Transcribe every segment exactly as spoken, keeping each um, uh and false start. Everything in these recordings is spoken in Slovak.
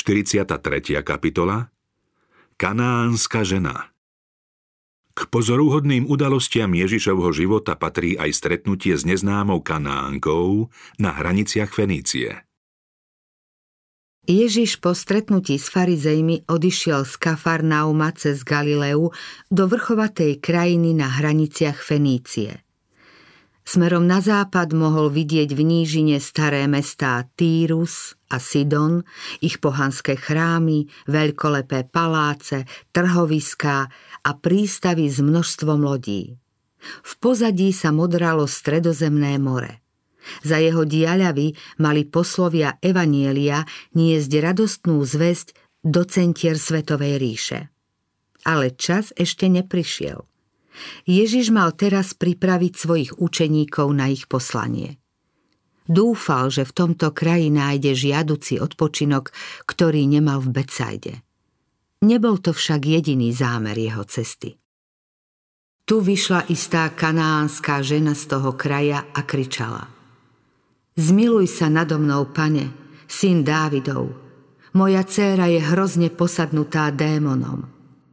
štyridsiata tretia kapitola Kanaánska žena. K pozoruhodným udalostiam Ježišovho života patrí aj stretnutie s neznámou Kanánkou na hraniciach Fenície. Ježiš po stretnutí s farizejmi odišiel z Kafarnauma cez Galileu do vrchovatej krajiny na hraniciach Fenície. Smerom na západ mohol vidieť v nížine staré mestá Týrus a Sidon, ich pohanské chrámy, veľkolepé paláce, trhoviská a prístavy s množstvom lodí. V pozadí sa modralo Stredozemné more. Za jeho diaľavy mali poslovia Evanielia niesť radostnú zvesť do centier Svetovej ríše. Ale čas ešte neprišiel. Ježiš mal teraz pripraviť svojich učeníkov na ich poslanie. Dúfal, že v tomto kraji nájde žiaduci odpočinok, ktorý nemal v Betsaide. Nebol to však jediný zámer jeho cesty. Tu vyšla istá kanaánska žena z toho kraja a kričala: Zmiluj sa nado mnou, Pane, syn Dávidov. Moja dcéra je hrozne posadnutá démonom.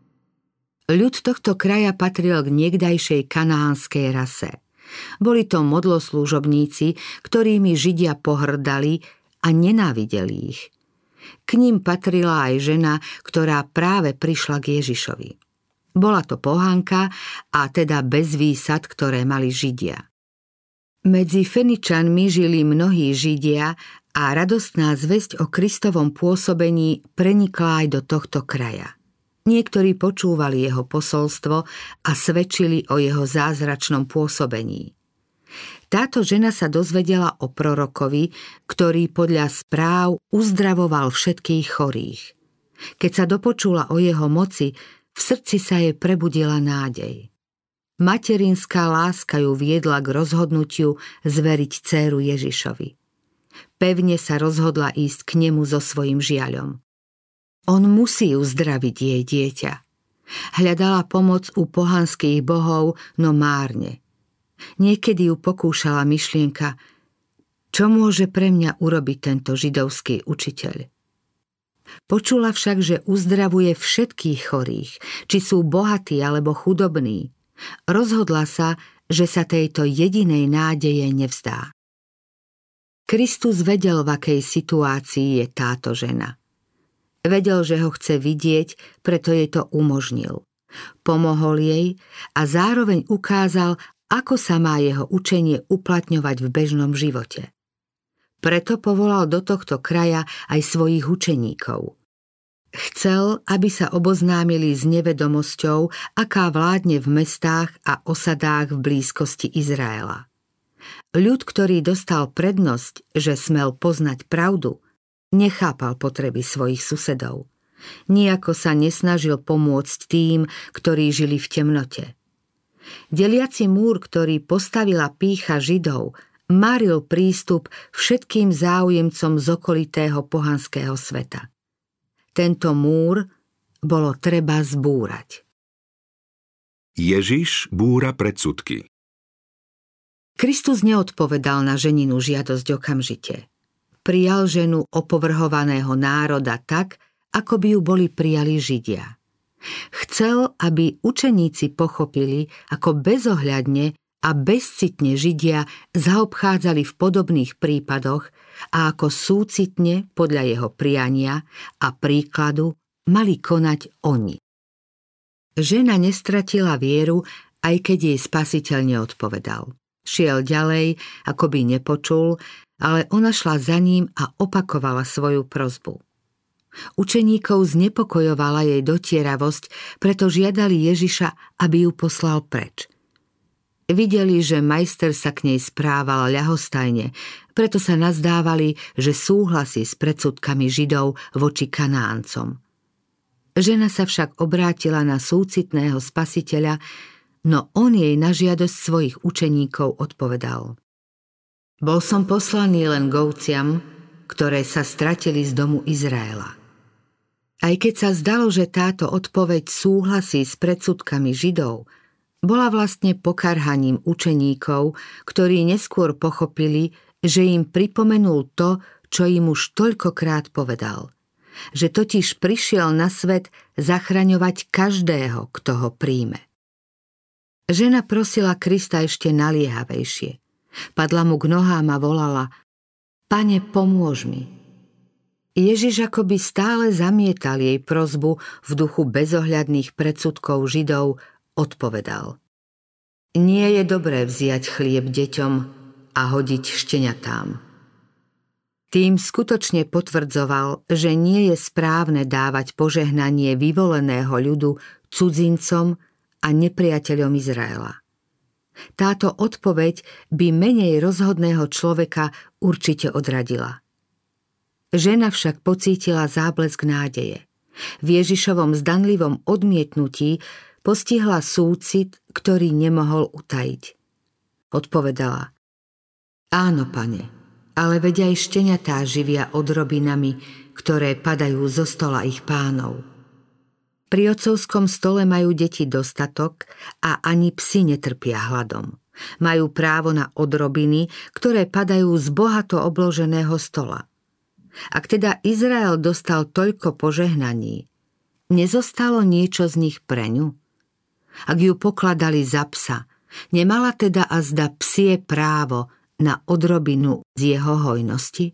Ľud tohto kraja patril k niekdajšej kanánskej rase. Boli to modloslúžobníci, ktorými Židia pohrdali a nenávideli ich. K ním patrila aj žena, ktorá práve prišla k Ježišovi. Bola to pohanka, a teda bez výsad, ktoré mali Židia. Medzi Feničanmi žili mnohí Židia a radostná zvesť o Kristovom pôsobení prenikla aj do tohto kraja. Niektorí počúvali jeho posolstvo a svedčili o jeho zázračnom pôsobení. Táto žena sa dozvedela o prorokovi, ktorý podľa správ uzdravoval všetkých chorých. Keď sa dopočula o jeho moci, v srdci sa jej prebudila nádej. Materinská láska ju viedla k rozhodnutiu zveriť dcéru Ježišovi. Pevne sa rozhodla ísť k nemu so svojím žiaľom. On musí uzdraviť jej dieťa. Hľadala pomoc u pohanských bohov, no márne. Niekedy ju pokúšala myšlienka, čo môže pre mňa urobiť tento židovský učiteľ. Počula však, že uzdravuje všetkých chorých, či sú bohatí alebo chudobní. Rozhodla sa, že sa tejto jedinej nádeje nevzdá. Kristus vedel, v akej situácii je táto žena. Vedel, že ho chce vidieť, preto jej to umožnil. Pomohol jej a zároveň ukázal, ako sa má jeho učenie uplatňovať v bežnom živote. Preto povolal do tohto kraja aj svojich učeníkov. Chcel, aby sa oboznámili s nevedomosťou, aká vládne v mestách a osadách v blízkosti Izraela. Ľud, ktorý dostal prednosť, že smel poznať pravdu, nechápal potreby svojich susedov. Nijako sa nesnažil pomôcť tým, ktorí žili v temnote. Deliaci múr, ktorý postavila pýcha Židov, maril prístup všetkým záujemcom z okolitého pohanského sveta. Tento múr bolo treba zbúrať. Ježiš búra predsudky. Kristus neodpovedal na ženinu žiadosť okamžite. Prijal ženu opovrhovaného národa tak, ako by ju boli prijali Židia. Chcel, aby učeníci pochopili, ako bezohľadne a bezcitne Židia zaobchádzali v podobných prípadoch a ako súcitne, podľa jeho priania a príkladu, mali konať oni. Žena nestratila vieru, aj keď jej Spasiteľ neodpovedal. Šiel ďalej, ako by nepočul, ale ona šla za ním a opakovala svoju prosbu. Učeníkov znepokojovala jej dotieravosť, preto žiadali Ježiša, aby ju poslal preč. Videli, že majster sa k nej správal ľahostajne, preto sa nazdávali, že súhlasí s predsudkami Židov voči Kanáncom. Žena sa však obrátila na súcitného Spasiteľa, no on jej na žiadosť svojich učeníkov odpovedal: Bol som poslaný len k ovciam, ktoré sa stratili z domu Izraela. Aj keď sa zdalo, že táto odpoveď súhlasí s predsudkami Židov, bola vlastne pokarhaním učeníkov, ktorí neskôr pochopili, že im pripomenul to, čo im už toľkokrát povedal. že totiž prišiel na svet zachraňovať každého, kto ho príjme. Žena prosila Krista ešte naliehavejšie. Padla mu k nohám a volala: Pane, pomôž mi. Ježiš akoby stále zamietal jej prosbu v duchu bezohľadných predsudkov Židov, odpovedal: Nie je dobré vziať chlieb deťom a hodiť šteniatám. Tým skutočne potvrdzoval, že nie je správne dávať požehnanie vyvoleného ľudu cudzincom a nepriateľom Izraela. Táto odpoveď by menej rozhodného človeka určite odradila. Žena však pocítila záblesk nádeje. V Ježišovom zdanlivom odmietnutí postihla súcit, ktorý nemohol utajiť. Odpovedala: Áno, Pane, ale veď aj šteniatá živia odrobinami, ktoré padajú zo stola ich pánov. Pri otcovskom stole majú deti dostatok a ani psi netrpia hladom. Majú právo na odrobiny, ktoré padajú z bohato obloženého stola. Ak teda Izrael dostal toľko požehnaní, nezostalo niečo z nich pre ňu? Ak ju pokladali za psa, nemala teda azda psie právo na odrobinu z jeho hojnosti?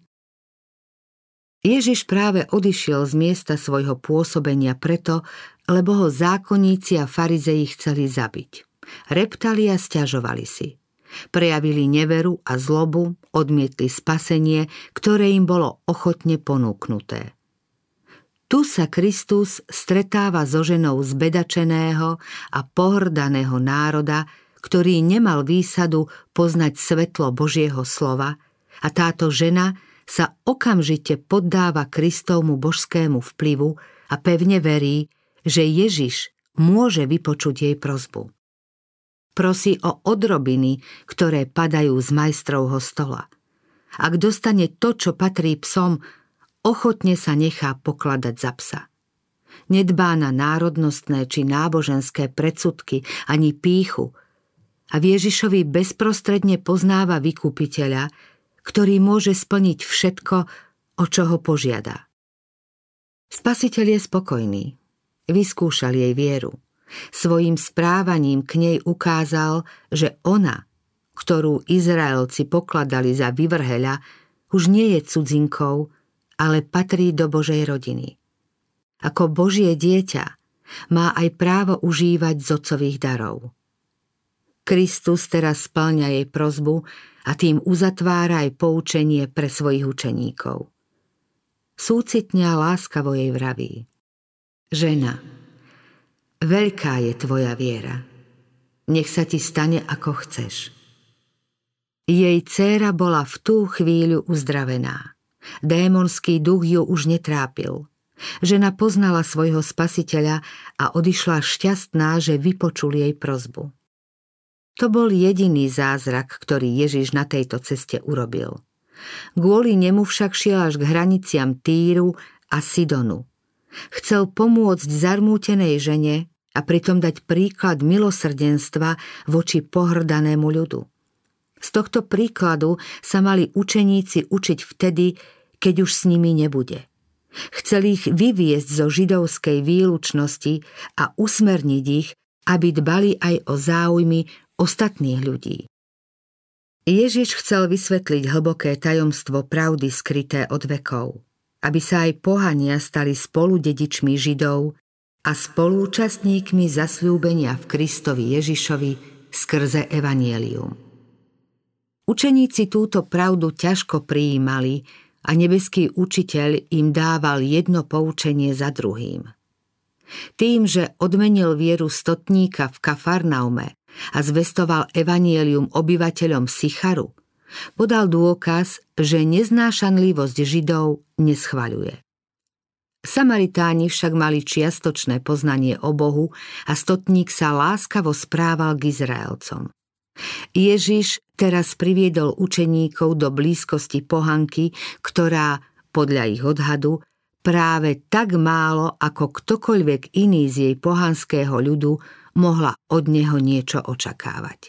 Ježiš práve odišiel z miesta svojho pôsobenia preto, lebo ho zákonníci a farizeji chceli zabiť. Reptali a sťažovali si. Prejavili neveru a zlobu, odmietli spasenie, ktoré im bolo ochotne ponúknuté. Tu sa Kristus stretáva so ženou zbedačeného a pohrdaného národa, ktorý nemal výsadu poznať svetlo Božieho slova, a táto žena sa okamžite poddáva Kristovmu božskému vplyvu a pevne verí, že Ježiš môže vypočuť jej prosbu. Prosí o odrobiny, ktoré padajú z majstrovho stola. Ak dostane to, čo patrí psom, ochotne sa nechá pokladať za psa. Nedbá na národnostné či náboženské predsudky ani pýchu a v Ježišovi bezprostredne poznáva vykupiteľa, ktorý môže splniť všetko, o čo ho požiada. Spasiteľ je spokojný. Vyskúšal jej vieru. Svojím správaním k nej ukázal, že ona, ktorú Izraelci pokladali za vyvrheľa, už nie je cudzinkou, ale patrí do Božej rodiny. Ako Božie dieťa má aj právo užívať z otcových darov. Kristus teraz spĺňa jej prosbu a tým uzatvára aj poučenie pre svojich učeníkov. Súcitne a láskavo jej vraví: Žena, veľká je tvoja viera. Nech sa ti stane, ako chceš. Jej dcéra bola v tú chvíľu uzdravená. Démonský duch ju už netrápil. Žena poznala svojho spasiteľa a odišla šťastná, že vypočul jej prosbu. To bol jediný zázrak, ktorý Ježiš na tejto ceste urobil. Kvôli nemu však šiel až k hraniciam Týru a Sidonu. Chcel pomôcť zarmútenej žene a pritom dať príklad milosrdenstva voči pohrdanému ľudu. Z tohto príkladu sa mali učeníci učiť vtedy, keď už s nimi nebude. Chcel ich vyviesť zo židovskej výlučnosti a usmerniť ich, aby dbali aj o záujmy ostatných ľudí. Ježiš chcel vysvetliť hlboké tajomstvo pravdy skryté od vekov, aby sa aj pohania stali spoludedičmi Židov a spolúčastníkmi zasľúbenia v Kristovi Ježišovi skrze evanjelium. Učeníci túto pravdu ťažko prijímali a nebeský učiteľ im dával jedno poučenie za druhým. Tým, že odmenil vieru stotníka v Kafarnaume a zvestoval evanjelium obyvateľom Sycharu, podal dôkaz, že neznášanlivosť Židov neschvaľuje. Samaritáni však mali čiastočné poznanie o Bohu a stotník sa láskavo správal k Izraelcom. Ježiš teraz priviedol učeníkov do blízkosti pohanky, ktorá, podľa ich odhadu, práve tak málo ako ktokoľvek iný z jej pohanského ľudu mohla od neho niečo očakávať.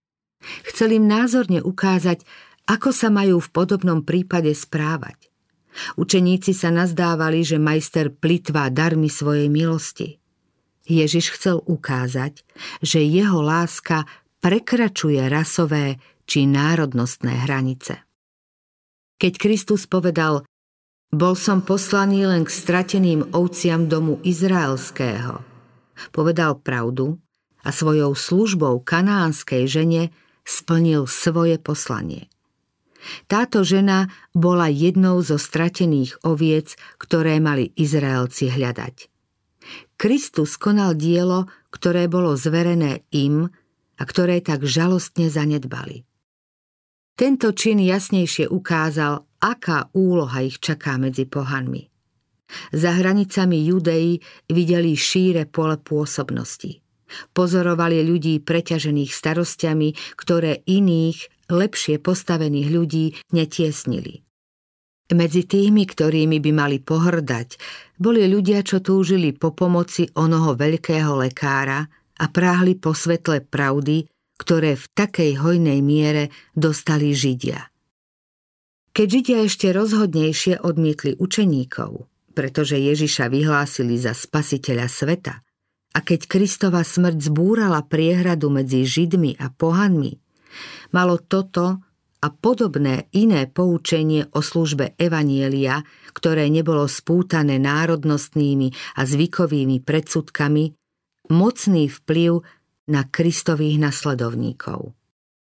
Chcel im názorne ukázať, ako sa majú v podobnom prípade správať. Učeníci sa nazdávali, že majster plytvá darmi svojej milosti. Ježiš chcel ukázať, že jeho láska prekračuje rasové či národnostné hranice. Keď Kristus povedal: Bol som poslaný len k strateným ovciam domu izraelského, povedal pravdu a svojou službou kanánskej žene splnil svoje poslanie. Táto žena bola jednou zo stratených oviec, ktoré mali Izraelci hľadať. Kristus konal dielo, ktoré bolo zverené im a ktoré tak žalostne zanedbali. Tento čin jasnejšie ukázal, aká úloha ich čaká medzi pohanmi. Za hranicami Judei videli šíre pole pôsobnosti. Pozorovali ľudí preťažených starostiami, ktoré iných, lepšie postavených ľudí netiesnili. Medzi tými, ktorými by mali pohrdať, boli ľudia, čo túžili po pomoci onoho veľkého lekára a práhli po svetle pravdy, ktoré v takej hojnej miere dostali Židia. Keď Židia ešte rozhodnejšie odmietli učeníkov, pretože Ježiša vyhlásili za spasiteľa sveta, a keď Kristova smrť zbúrala priehradu medzi Židmi a pohanmi, malo toto a podobné iné poučenie o službe evanjelia, ktoré nebolo spútané národnostnými a zvykovými predsudkami, mocný vplyv na Kristových nasledovníkov.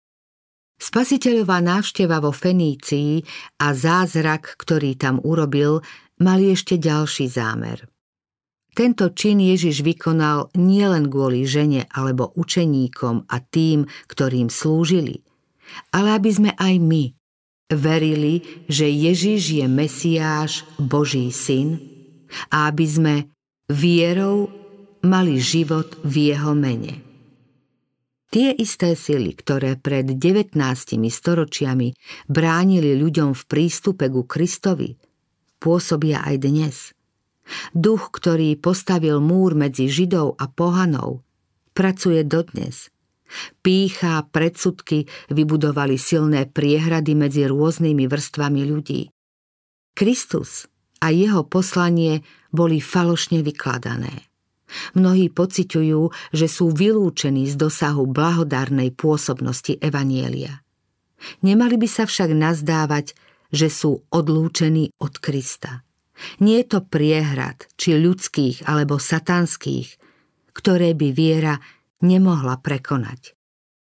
Spasiteľová návšteva vo Fenícii a zázrak, ktorý tam urobil, mali ešte ďalší zámer. Tento čin Ježiš vykonal nielen kvôli žene alebo učeníkom a tým, ktorým slúžili, ale aby sme aj my verili, že Ježiš je Mesiáš, Boží syn, a aby sme vierou mali život v jeho mene. Tie isté sily, ktoré pred devätnástimi storočiami bránili ľuďom v prístupe ku Kristovi, pôsobia aj dnes. Duch, ktorý postavil múr medzi Židov a pohanov, pracuje dodnes. Pýcha a predsudky vybudovali silné priehrady medzi rôznymi vrstvami ľudí. Kristus a jeho poslanie boli falošne vykladané. Mnohí pociťujú, že sú vylúčení z dosahu blahodárnej pôsobnosti evanjelia. Nemali by sa však nazdávať, že sú odlúčení od Krista. Nie je to priehrad, či ľudských alebo satanských, ktoré by viera nemohla prekonať.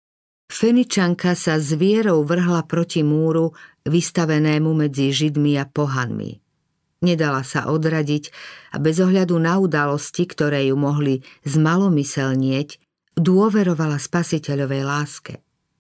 Feničanka sa s vierou vrhla proti múru vystavenému medzi Židmi a pohanmi. Nedala sa odradiť a bez ohľadu na udalosti, ktoré ju mohli zmalomyselnieť, dôverovala Spasiteľovej láske.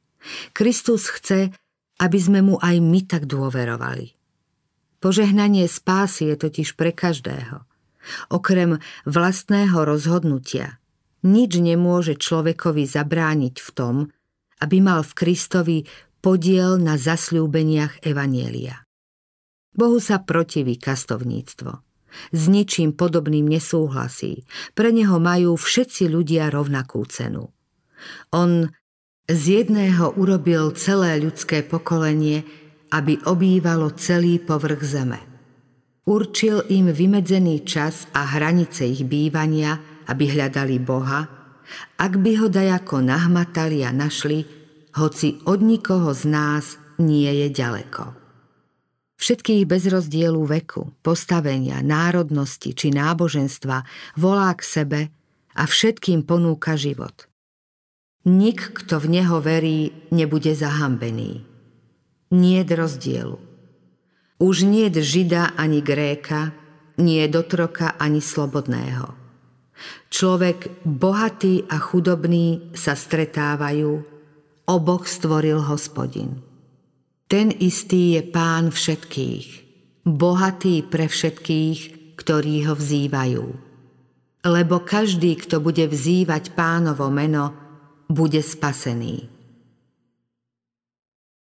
Kristus chce, aby sme mu aj my tak dôverovali. Požehnanie spásy je totiž pre každého. Okrem vlastného rozhodnutia nič nemôže človekovi zabrániť v tom, aby mal v Kristovi podiel na zasľúbeniach evanjelia. Bohu sa protiví kastovníctvo. S ničím podobným nesúhlasí. Pre neho majú všetci ľudia rovnakú cenu. On z jedného urobil celé ľudské pokolenie, aby obývalo celý povrch zeme. Určil im vymedzený čas a hranice ich bývania, aby hľadali Boha, ak by ho dajako nahmatali a našli, hoci od nikoho z nás nie je ďaleko. Všetkých bez rozdielu veku, postavenia, národnosti či náboženstva volá k sebe a všetkým ponúka život. Nik, kto v neho verí, nebude zahambený. Niet rozdielu. Už niet Žida ani Gréka, nie dotroka ani slobodného. Človek bohatý a chudobný sa stretávajú, oboch stvoril Hospodin. Ten istý je Pán všetkých, bohatý pre všetkých, ktorí ho vzývajú. Lebo každý, kto bude vzývať Pánovo meno, bude spasený.